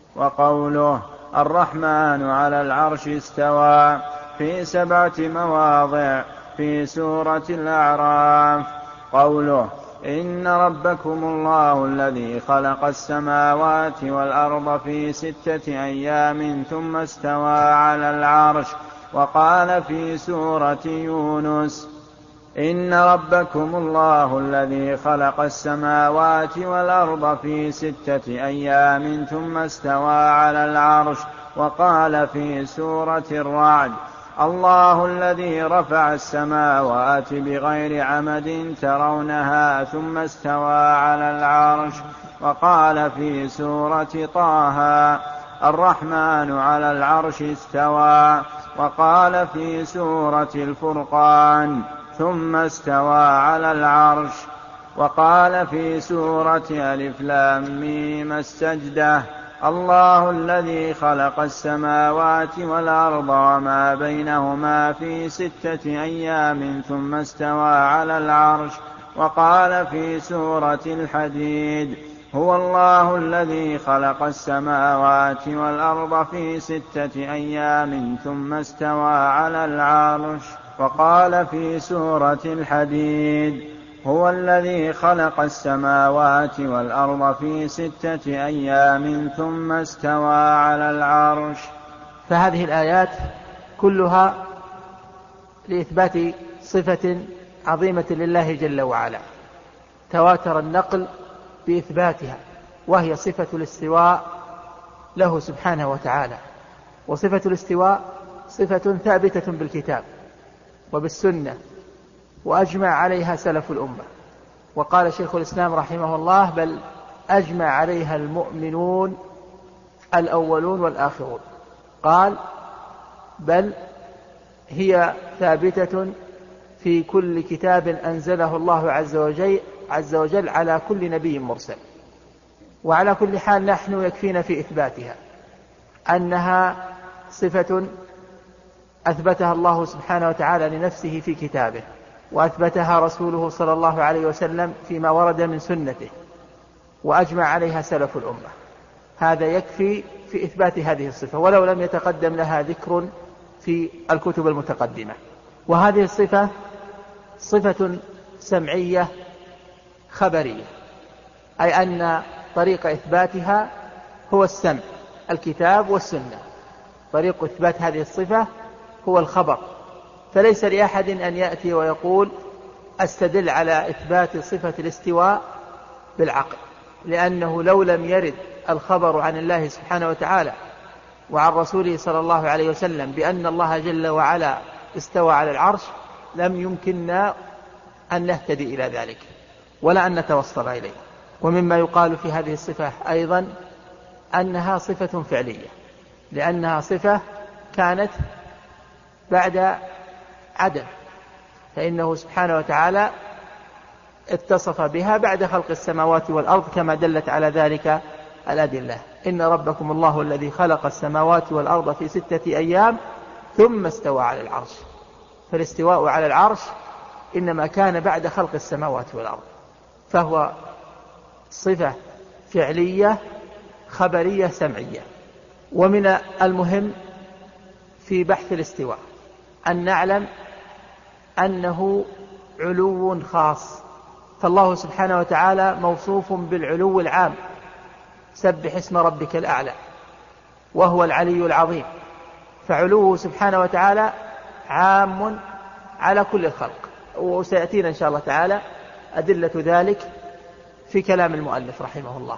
وقوله الرحمن على العرش استوى في 7 مواضع في سورة الأعراف. قوله إن ربكم الله الذي خلق السماوات والأرض في 6 أيام ثم استوى على العرش. وقال في سورة يونس إن ربكم الله الذي خلق السماوات والأرض في 6 أيام ثم استوى على العرش. وقال في سورة الرعد الله الذي رفع السماوات بغير عمد ترونها ثم استوى على العرش. وقال في سورة طه الرحمن على العرش استوى. وقال في سورة الفرقان ثم استوى على العرش. وقال في سورة ألف لام ميم السجدة الله الذي خلق السماوات والأرض وما بينهما في 6 أيام ثم استوى على العرش. وقال في سورة الحديد هو الله الذي خلق السماوات والأرض في 6 أيام ثم استوى على العرش. وقال في سورة الحديد هو الذي خلق السماوات والأرض في 6 أيام ثم استوى على العرش. فهذه الآيات كلها لإثبات صفة عظيمة لله جل وعلا تواتر النقل بإثباتها، وهي صفة الاستواء له سبحانه وتعالى. وصفة الاستواء صفة ثابتة بالكتاب وبالسنة وأجمع عليها سلف الأمة. وقال شيخ الإسلام رحمه الله بل أجمع عليها المؤمنون الأولون والآخرون. قال بل هي ثابتة في كل كتاب أنزله الله عز وجل على كل نبي مرسل. وعلى كل حال نحن يكفينا في إثباتها أنها صفة أثبتها الله سبحانه وتعالى لنفسه في كتابه، وأثبتها رسوله صلى الله عليه وسلم فيما ورد من سنته، وأجمع عليها سلف الأمة. هذا يكفي في إثبات هذه الصفة ولو لم يتقدم لها ذكر في الكتب المتقدمة. وهذه الصفة صفة سمعية خبرية، أي أن طريق إثباتها هو السمع، الكتاب والسنة. طريق إثبات هذه الصفة هو الخبر، فليس لأحد أن يأتي ويقول أستدل على إثبات صفة الاستواء بالعقل، لأنه لو لم يرد الخبر عن الله سبحانه وتعالى وعن رسوله صلى الله عليه وسلم بأن الله جل وعلا استوى على العرش لم يمكننا أن نهتدي إلى ذلك ولا أن نتوصل إليه. ومما يقال في هذه الصفة أيضا أنها صفة فعلية، لأنها صفة كانت بعد عدم، فإنه سبحانه وتعالى اتصف بها بعد خلق السماوات والأرض كما دلت على ذلك الأدلة. إن ربكم الله الذي خلق السماوات والأرض في 6 أيام ثم استوى على العرش. فالاستواء على العرش إنما كان بعد خلق السماوات والأرض، فهو صفة فعلية خبرية سمعية. ومن المهم في بحث الاستواء أن نعلم أنه علو خاص، فالله سبحانه وتعالى موصوف بالعلو العام، سبح اسم ربك الأعلى، وهو العلي العظيم، فعلوه سبحانه وتعالى عام على كل الخلق. وسيأتينا إن شاء الله تعالى أدلة ذلك في كلام المؤلف رحمه الله.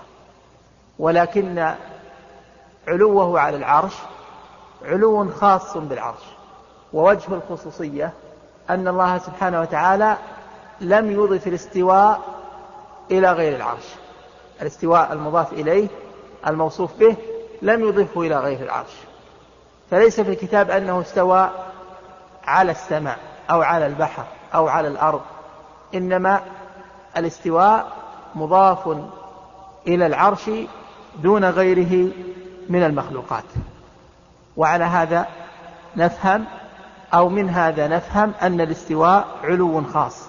ولكن علوه على العرش علو خاص بالعرش، ووجه الخصوصية أن الله سبحانه وتعالى لم يضف الاستواء إلى غير العرش. الاستواء المضاف إليه الموصوف به لم يضفه إلى غير العرش، فليس في الكتاب أنه استوى على السماء أو على البحر أو على الأرض، إنما الاستواء مضاف إلى العرش دون غيره من المخلوقات. وعلى هذا نفهم أو من هذا نفهم أن الاستواء علو خاص،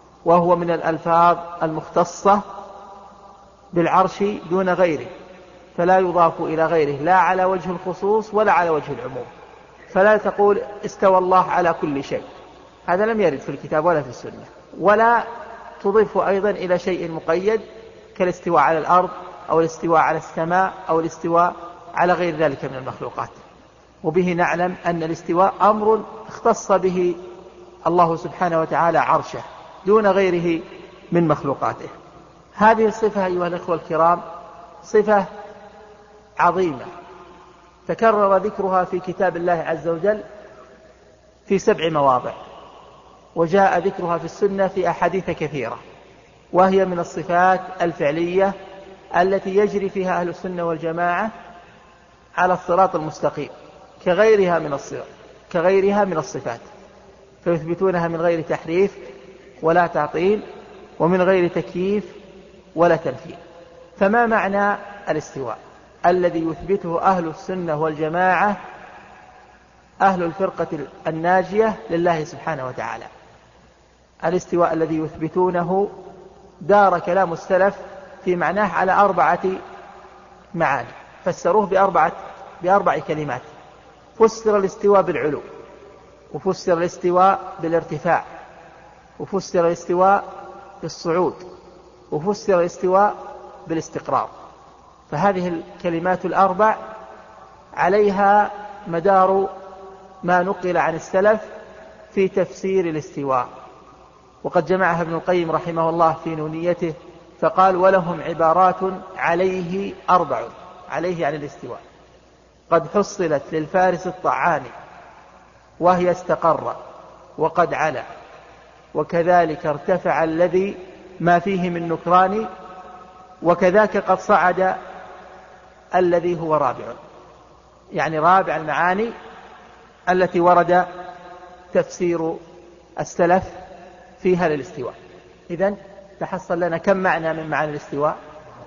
وهو من الألفاظ المختصة بالعرش دون غيره، فلا يضاف إلى غيره لا على وجه الخصوص ولا على وجه العموم. فلا تقول استوى الله على كل شيء، هذا لم يرد في الكتاب ولا في السنة. ولا تضيف أيضا إلى شيء مقيد كالاستواء على الأرض أو الاستواء على السماء أو الاستواء على غير ذلك من المخلوقات. وبه نعلم أن الاستواء أمر اختص به الله سبحانه وتعالى عرشه دون غيره من مخلوقاته. هذه الصفة أيها الأخوة الكرام صفة عظيمة تكرر ذكرها في كتاب الله عز وجل في 7 مواضع، وجاء ذكرها في السنة في أحاديث كثيرة، وهي من الصفات الفعلية التي يجري فيها أهل السنة والجماعة على الصراط المستقيم كغيرها من الصفات، فيثبتونها من غير تحريف ولا تعطيل ومن غير تكييف ولا تمثيل. فما معنى الاستواء الذي يثبته أهل السنة والجماعة أهل الفرقة الناجية لله سبحانه وتعالى؟ الاستواء الذي يثبتونه دار كلام السلف في معناه على 4 معاني، فسروه بأربع كلمات. فسر الاستواء بالعلو، وفسر الاستواء بالارتفاع، وفسر الاستواء بالصعود، وفسر الاستواء بالاستقرار. فهذه الكلمات ال4 عليها مدار ما نقل عن السلف في تفسير الاستواء. وقد جمعها ابن القيم رحمه الله في نونيته فقال: ولهم عبارات عليه 4، عليه عن الاستواء، قد حصلت للفارس الطعاني وهي استقر وقد علا، وكذلك ارتفع الذي ما فيه من نكران، وكذاك قد صعد الذي هو رابع. يعني رابع المعاني التي ورد تفسير السلف فيها للاستواء. إذن تحصل لنا كم معنى من معاني الاستواء؟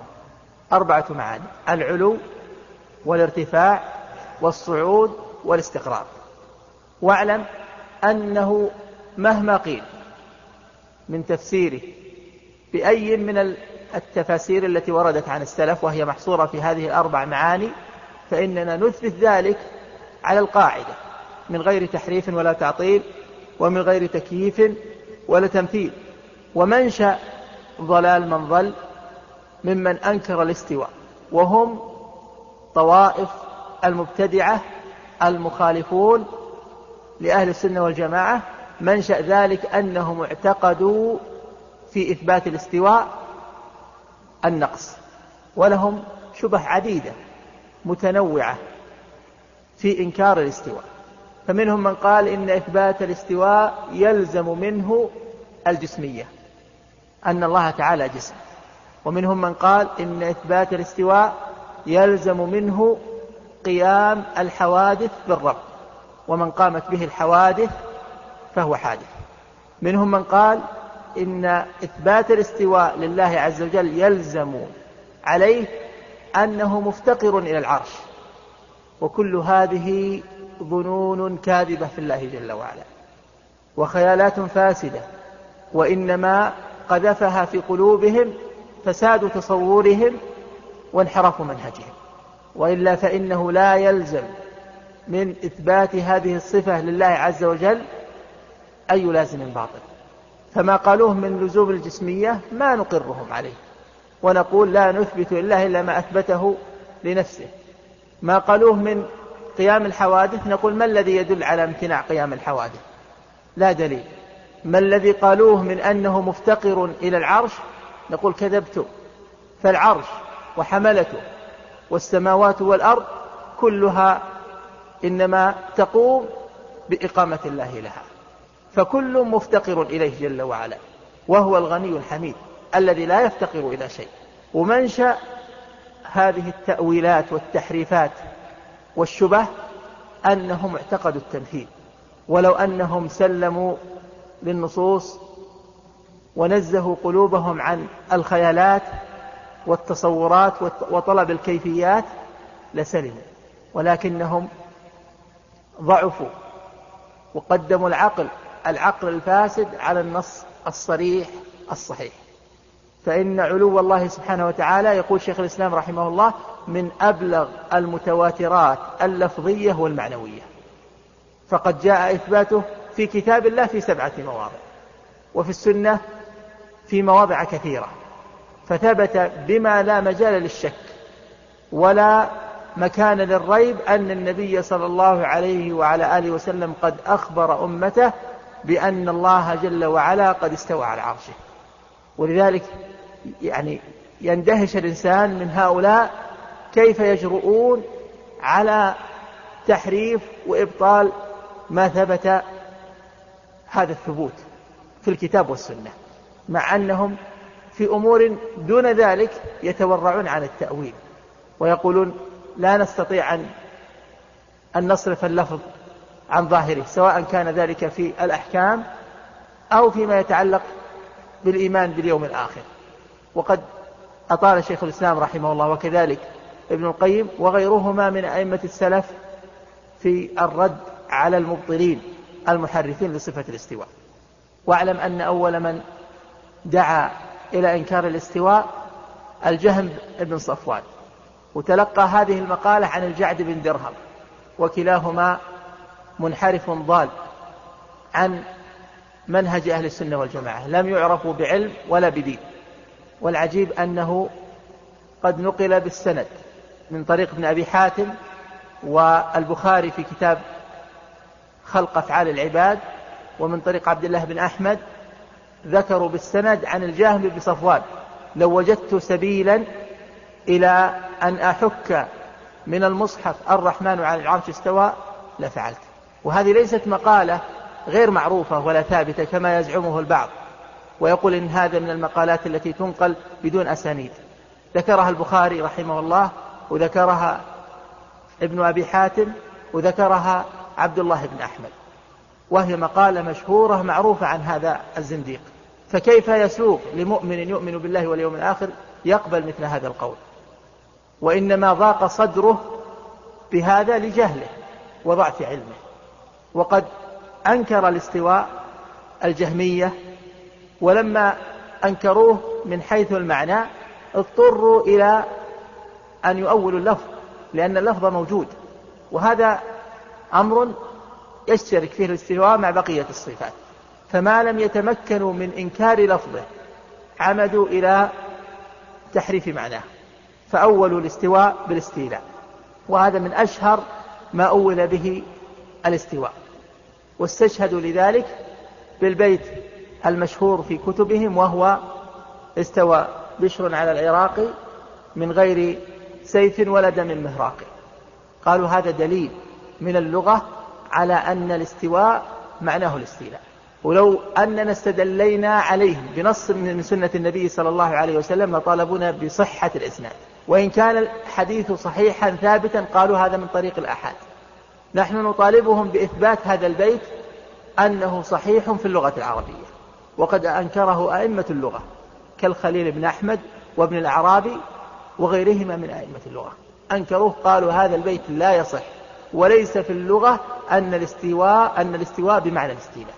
4 معاني: العلو والارتفاع والصعود والاستقرار. واعلم أنه مهما قيل من تفسيره بأي من التفاسير التي وردت عن السلف وهي محصورة في هذه ال4 معاني، فإننا نثبت ذلك على القاعدة من غير تحريف ولا تعطيل ومن غير تكييف ولا تمثيل. ومنشأ ضلال من ضل ممن أنكر الاستواء، وهم طوائف المبتدعة المخالفون لأهل السنة والجماعة. منشأ ذلك أنهم اعتقدوا في إثبات الاستواء النقص، ولهم شبه عديدة متنوعة في إنكار الاستواء. فمنهم من قال إن إثبات الاستواء يلزم منه الجسمية، أن الله تعالى جسم. ومنهم من قال إن إثبات الاستواء يلزم منه قيام الحوادث بالرب، ومن قامت به الحوادث فهو حادث. منهم من قال إن إثبات الاستواء لله عز وجل يلزم عليه أنه مفتقر إلى العرش. وكل هذه ظنون كاذبة في الله جل وعلا وخيالات فاسدة، وإنما قذفها في قلوبهم فساد تصورهم وانحراف منهجهم. وإلا فإنه لا يلزم من إثبات هذه الصفة لله عز وجل أي لازم باطل. فما قالوه من لزوم الجسمية ما نقرهم عليه، ونقول لا نثبت لله إلا ما أثبته لنفسه. ما قالوه من قيام الحوادث نقول ما الذي يدل على امتناع قيام الحوادث؟ لا دليل. ما الذي قالوه من أنه مفتقر إلى العرش؟ نقول كذبتم، فالعرش وحملته والسماوات والأرض كلها إنما تقوم بإقامة الله لها، فكل مفتقر إليه جل وعلا، وهو الغني الحميد الذي لا يفتقر إلى شيء. ومنشأ هذه التأويلات والتحريفات والشبه أنهم اعتقدوا التمثيل، ولو أنهم سلموا للنصوص ونزهوا قلوبهم عن الخيالات والتصورات وطلب الكيفيات لسلموا، ولكنهم ضعفوا وقدموا العقل الفاسد على النص الصريح الصحيح. فإن علو الله سبحانه وتعالى، يقول شيخ الإسلام رحمه الله، من أبلغ المتواترات اللفظية والمعنوية، فقد جاء إثباته في كتاب الله في 7 مواضع، وفي السنة في مواضع كثيرة، فثبت بما لا مجال للشك ولا مكان للريب أن النبي صلى الله عليه وعلى آله وسلم قد أخبر أمته بأن الله جل وعلا قد استوى على عرشه. ولذلك يعني يندهش الإنسان من هؤلاء كيف يجرؤون على تحريف وإبطال ما ثبت هذا الثبوت في الكتاب والسنة، مع أنهم في أمور دون ذلك يتورعون عن التأويل ويقولون لا نستطيع أن نصرف اللفظ عن ظاهره، سواء كان ذلك في الأحكام أو فيما يتعلق بالإيمان باليوم الآخر. وقد أطال شيخ الإسلام رحمه الله وكذلك ابن القيم وغيرهما من أئمة السلف في الرد على المبطلين المحرفين لصفة الاستواء. واعلم أن أول من دعا إلى إنكار الاستواء الجهم بن صفوان، وتلقى هذه المقالة عن الجعد بن درهم، وكلاهما منحرف ضال عن منهج أهل السنة والجماعة، لم يعرفوا بعلم ولا بدين. والعجيب أنه قد نقل بالسند من طريق ابن أبي حاتم والبخاري في كتاب خلق أفعال العباد، ومن طريق عبد الله بن أحمد، ذكروا بالسند عن الجهم بن صفوان: لو وجدت سبيلا إلى أن أحك من المصحف الرحمن على العرش استوى لفعلت. وهذه ليست مقالة غير معروفة ولا ثابتة كما يزعمه البعض، ويقول إن هذا من المقالات التي تنقل بدون أسانيد. ذكرها البخاري رحمه الله، وذكرها ابن أبي حاتم، وذكرها عبد الله بن أحمد، وهي مقالة مشهورة معروفة عن هذا الزنديق. فكيف يسوق لمؤمن يؤمن بالله واليوم الآخر يقبل مثل هذا القول؟ وإنما ضاق صدره بهذا لجهله وضعف علمه. وقد أنكر الاستواء الجهمية، ولما أنكروه من حيث المعنى اضطروا إلى أن يؤولوا اللفظ، لأن اللفظ موجود، وهذا أمر يشترك فيه الاستواء مع بقية الصفات. فما لم يتمكنوا من إنكار لفظه عمدوا إلى تحريف معناه، فأولوا الاستواء بالاستيلاء، وهذا من أشهر ما أول به الاستواء. واستشهدوا لذلك بالبيت المشهور في كتبهم، وهو: استوى بشر على العراق من غير سيف ولا دم مهراق. قالوا هذا دليل من اللغة على أن الاستواء معناه الاستيلاء. ولو أننا استدلينا عليهم بنص من سنة النبي صلى الله عليه وسلم لطالبونا بصحة الإسناد، وإن كان الحديث صحيحا ثابتا قالوا هذا من طريق الآحاد. نحن نطالبهم بإثبات هذا البيت أنه صحيح في اللغة العربية، وقد أنكره أئمة اللغة كالخليل بن أحمد وابن الأعرابي وغيرهما من أئمة اللغة، أنكروه، قالوا هذا البيت لا يصح، وليس في اللغة أن الاستواء بمعنى الاستيلاء.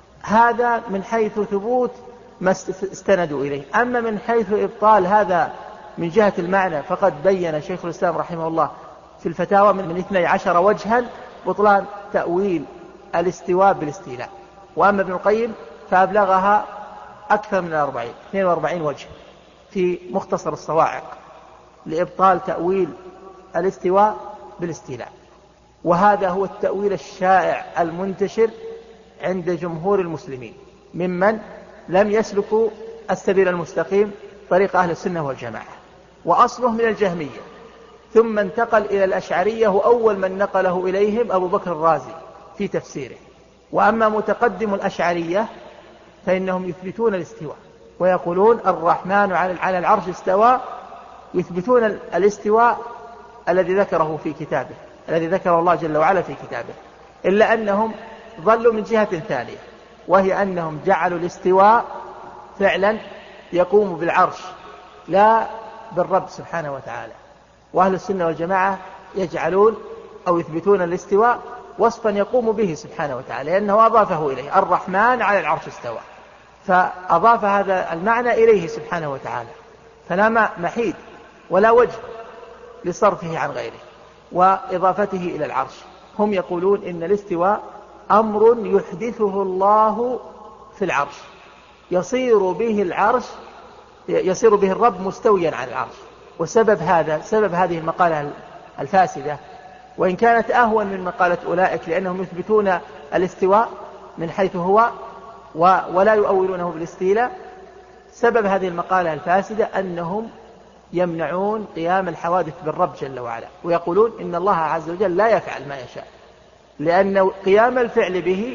هذا من حيث ثبوت ما استندوا إليه. أما من حيث إبطال هذا من جهة المعنى فقد بين شيخ الإسلام رحمه الله في الفتاوى من 12 وجها بطلان تأويل الاستواء بالاستيلاء. وأما ابن القيم فأبلغها أكثر من 42 وجه في مختصر الصواعق لإبطال تأويل الاستواء بالاستيلاء. وهذا هو التأويل الشائع المنتشر عند جمهور المسلمين ممن لم يسلكوا السبيل المستقيم طريق أهل السنة والجماعة، وأصله من الجهمية، ثم انتقل إلى الأشعرية، وأول من نقله إليهم أبو بكر الرازي في تفسيره. وأما متقدم الأشعرية فإنهم يثبتون الاستواء ويقولون الرحمن على العرش استوى، يثبتون الاستواء الذي ذكره في كتابه، الذي ذكره الله جل وعلا في كتابه، إلا أنهم ظلوا من جهة ثانية، وهي أنهم جعلوا الاستواء فعلا يقوم بالعرش لا بالرب سبحانه وتعالى. وأهل السنة والجماعة يجعلون أو يثبتون الاستواء وصفا يقوم به سبحانه وتعالى، لأنه أضافه إليه: الرحمن على العرش استوى. فأضاف هذا المعنى إليه سبحانه وتعالى، فلا محيد ولا وجه لصرفه عن غيره وإضافته إلى العرش. هم يقولون إن الاستواء أمر يحدثه الله في العرش، يصير به الرب مستويا على العرش. وسبب هذه المقالة الفاسدة، وإن كانت أهون من مقالة أولئك لأنهم يثبتون الاستواء من حيث هو ولا يؤولونه بالاستيلاء، سبب هذه المقالة الفاسدة أنهم يمنعون قيام الحوادث بالرب جل وعلا، ويقولون إن الله عز وجل لا يفعل ما يشاء، لأن قيام الفعل به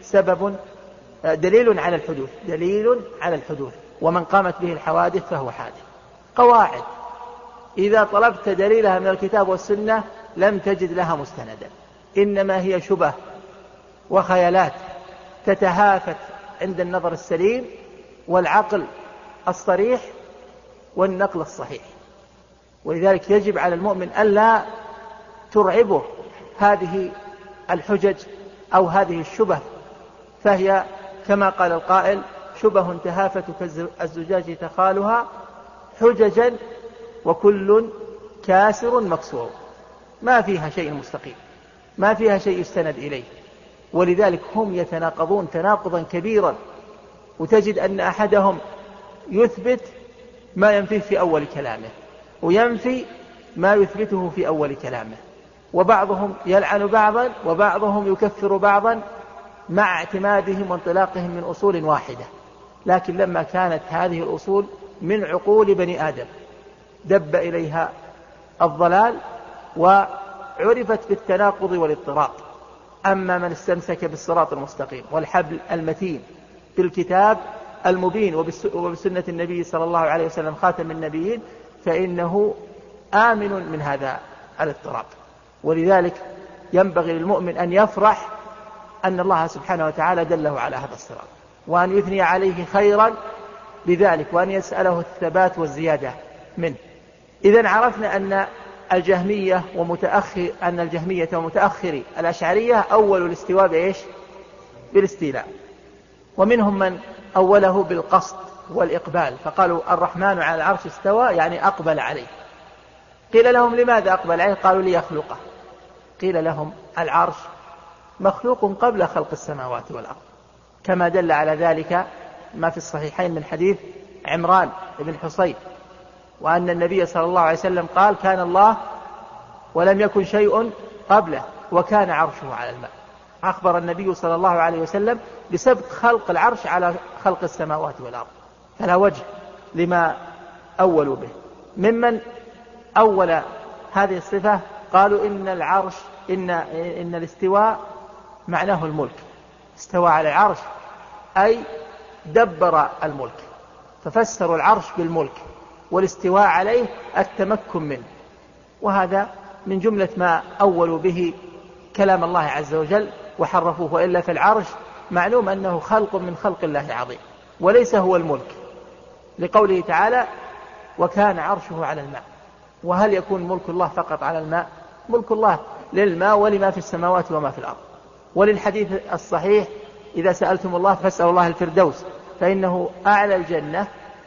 دليل على الحدوث، ومن قامت به الحوادث فهو حادث. قواعد إذا طلبت دليلها من الكتاب والسنة لم تجد لها مستندا، إنما هي شبه وخيالات تتهافت عند النظر السليم والعقل الصريح والنقل الصحيح. ولذلك يجب على المؤمن ألا ترعبه هذه الحجج أو هذه الشبه، فهي كما قال القائل: شبه تهافت كالزجاج تخالها حججا وكل كاسر مكسور. ما فيها شيء مستقيم، ما فيها شيء يستند إليه. ولذلك هم يتناقضون تناقضا كبيرا، وتجد أن أحدهم يثبت ما ينفيه في أول كلامه وينفي ما يثبته في أول كلامه، وبعضهم يلعن بعضا وبعضهم يكفر بعضا مع اعتمادهم وانطلاقهم من أصول واحدة. لكن لما كانت هذه الأصول من عقول بني آدم دب إليها الضلال وعرفت بالتناقض والاضطراب. أما من استمسك بالصراط المستقيم والحبل المتين بالكتاب المبين وبسنة النبي صلى الله عليه وسلم خاتم النبيين فإنه آمن من هذا الاضطراب. ولذلك ينبغي للمؤمن أن يفرح أن الله سبحانه وتعالى دله على هذا الصراط، وأن يثني عليه خيرا بذلك، وأن يسأله الثبات والزيادة منه. إذن عرفنا أن الجهمية ومتأخري الأشعرية أول الاستواء بإيش؟ بالاستيلاء. ومنهم من أوله بالقصد والإقبال، فقالوا الرحمن على العرش استوى يعني أقبل عليه. قيل لهم لماذا أقبل عليه؟ قالوا ليخلقه. قيل لهم العرش مخلوق قبل خلق السماوات والأرض، كما دل على ذلك ما في الصحيحين من حديث عمران بن حصين، وأن النبي صلى الله عليه وسلم قال: كان الله ولم يكن شيء قبله وكان عرشه على الماء. أخبر النبي صلى الله عليه وسلم بسبق خلق العرش على خلق السماوات والأرض، فلا وجه لما أولوا به. ممن أول هذه الصفة قالوا إن العرش إن الاستواء معناه الملك، استوى على العرش أي دبر الملك، ففسروا العرش بالملك والاستواء عليه التمكن منه. وهذا من جملة ما أولوا به كلام الله عز وجل وحرفوه، وإلا في العرش معلوم أنه خلق من خلق الله العظيم وليس هو الملك، لقوله تعالى: وكان عرشه على الماء. وهل يكون ملك الله فقط على الماء؟ ملك الله للماء ولما في السماوات وما في الأرض. وللحديث الصحيح: إذا سألتم الله فاسألوا الله الفردوس فإنه أعلى الجنة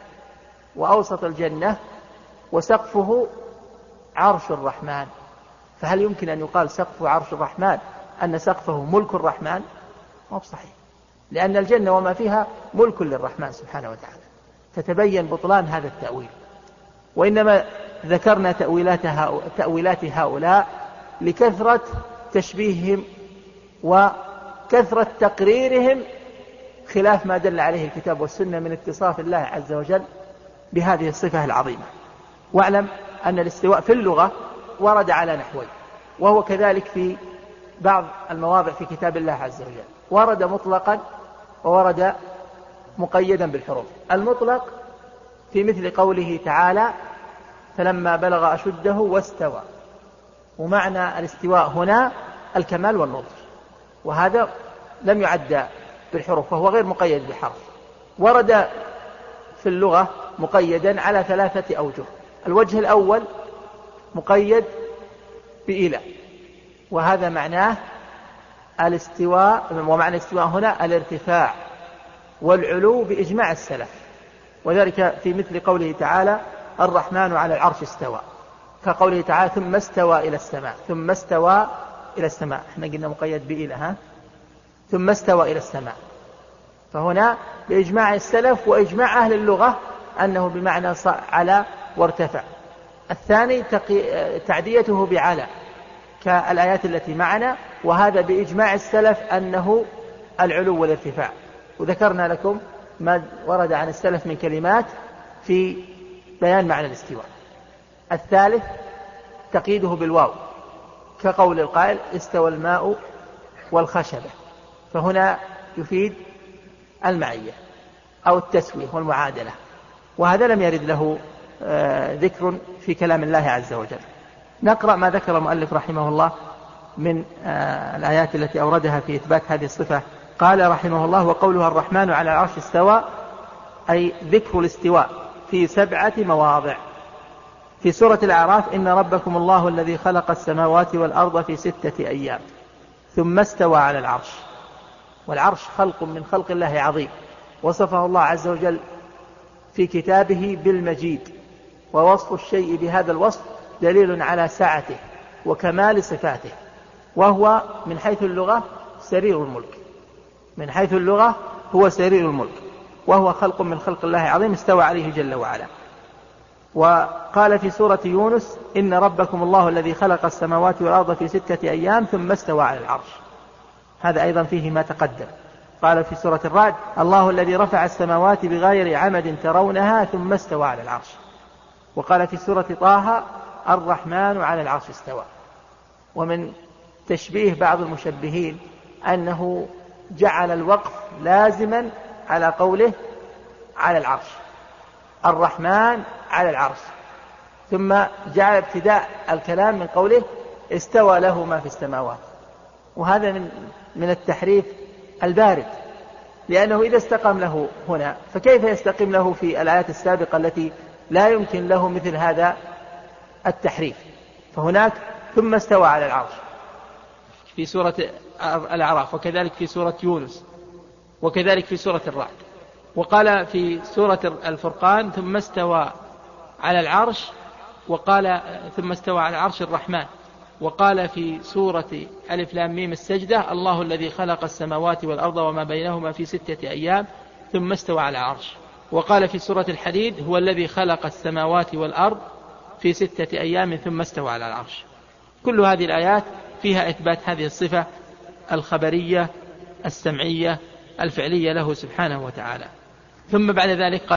وأوسط الجنة وسقفه عرش الرحمن. فهل يمكن أن يقال سقف عرش الرحمن أن سقفه ملك الرحمن؟ ما هو صحيح، لأن الجنة وما فيها ملك للرحمن سبحانه وتعالى، فتبين بطلان هذا التأويل. وإنما ذكرنا تأويلات هؤلاء لكثرة تشبيههم وكثرة تقريرهم خلاف ما دل عليه الكتاب والسنة من اتصاف الله عز وجل بهذه الصفة العظيمة. واعلم أن الاستواء في اللغة ورد على نحوين، وهو كذلك في بعض المواضع في كتاب الله عز وجل، ورد مطلقا وورد مقيدا بالحروف. المطلق في مثل قوله تعالى: فلما بلغ أشده واستوى، ومعنى الاستواء هنا الكمال والنضج، وهذا لم يعد بالحروف وهو غير مقيد بحرف. ورد في اللغة مقيدا على 3 أوجه. الوجه الأول مقيد بإلى، وهذا معناه الاستواء، ومعنى الاستواء هنا الارتفاع والعلو بإجماع السلف، وذلك في مثل قوله تعالى الرحمن على العرش استوى، كقوله تعالى ثم استوى إلى السماء، ثم استوى إلى السماء، احنا قلنا مقيد بإله، ثم استوى إلى السماء، فهنا بإجماع السلف وإجماع أهل اللغة أنه بمعنى على وارتفع. الثاني تعديته بعلى كالآيات التي معنا، وهذا بإجماع السلف أنه العلو والارتفاع، وذكرنا لكم ما ورد عن السلف من كلمات في بيان معنى الاستواء. الثالث تقييده بالواو كقول القائل استوى الماء والخشبة، فهنا يفيد المعية أو التسوية والمعادلة، وهذا لم يرد له ذكر في كلام الله عز وجل. نقرأ ما ذكر المؤلف رحمه الله من الآيات التي أوردها في إثبات هذه الصفة. قال رحمه الله: وقولها الرحمن على العرش استوى، أي ذكر الاستواء في 7 مواضع. في سورة الأعراف: إن ربكم الله الذي خلق السماوات والأرض في 6 أيام ثم استوى على العرش. والعرش خلق من خلق الله عظيم، وصفه الله عز وجل في كتابه بالمجيد، ووصف الشيء بهذا الوصف دليل على سعته وكمال صفاته، وهو من حيث اللغة سرير الملك، من حيث اللغة هو سرير الملك، وهو خلق من خلق الله عظيم استوى عليه جل وعلا. وقال في سورة يونس: إن ربكم الله الذي خلق السماوات والأرض في 6 أيام ثم استوى على العرش، هذا أيضا فيه ما تقدم. قال في سورة الرعد: الله الذي رفع السماوات بغير عمد ترونها ثم استوى على العرش. وقال في سورة طه: الرحمن على العرش استوى. ومن تشبيه بعض المشبهين أنه جعل الوقف لازما على قوله على العرش، الرحمن على العرش، ثم جعل ابتداء الكلام من قوله استوى له ما في السماوات، وهذا من التحريف البارد، لأنه إذا استقام له هنا فكيف يستقيم له في الآيات السابقة التي لا يمكن له مثل هذا التحريف. فهناك ثم استوى على العرش في سورة الأعراف، وكذلك في سورة يونس، وكذلك في سورة الرعد. وقال في سورة الفرقان: ثم استوى على العرش، وقال ثم استوى على العرش الرحمن. وقال في سورة ألف لام ميم السجدة: الله الذي خلق السماوات والأرض وما بينهما في 6 أيام ثم استوى على العرش. وقال في سورة الحديد: هو الذي خلق السماوات والأرض في 6 أيام ثم استوى على العرش. كل هذه الآيات فيها إثبات هذه الصفة الخبرية السمعية الفعلية له سبحانه وتعالى. ثم بعد ذلك